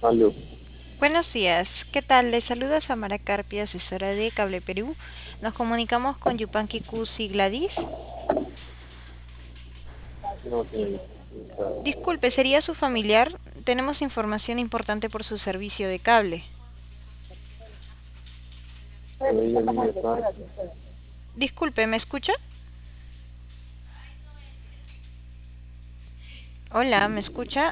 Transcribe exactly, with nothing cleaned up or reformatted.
Aló. Buenos días, ¿qué tal? Les saluda Samara Carpi, asesora de Cable Perú. Nos comunicamos con Yupanqui Cusi Gladys. No, señorita. Disculpe, ¿sería su familiar? Tenemos información importante por su servicio de cable. Soy el niño Carlos. Disculpe, ¿me escucha? Hola, ¿me escucha?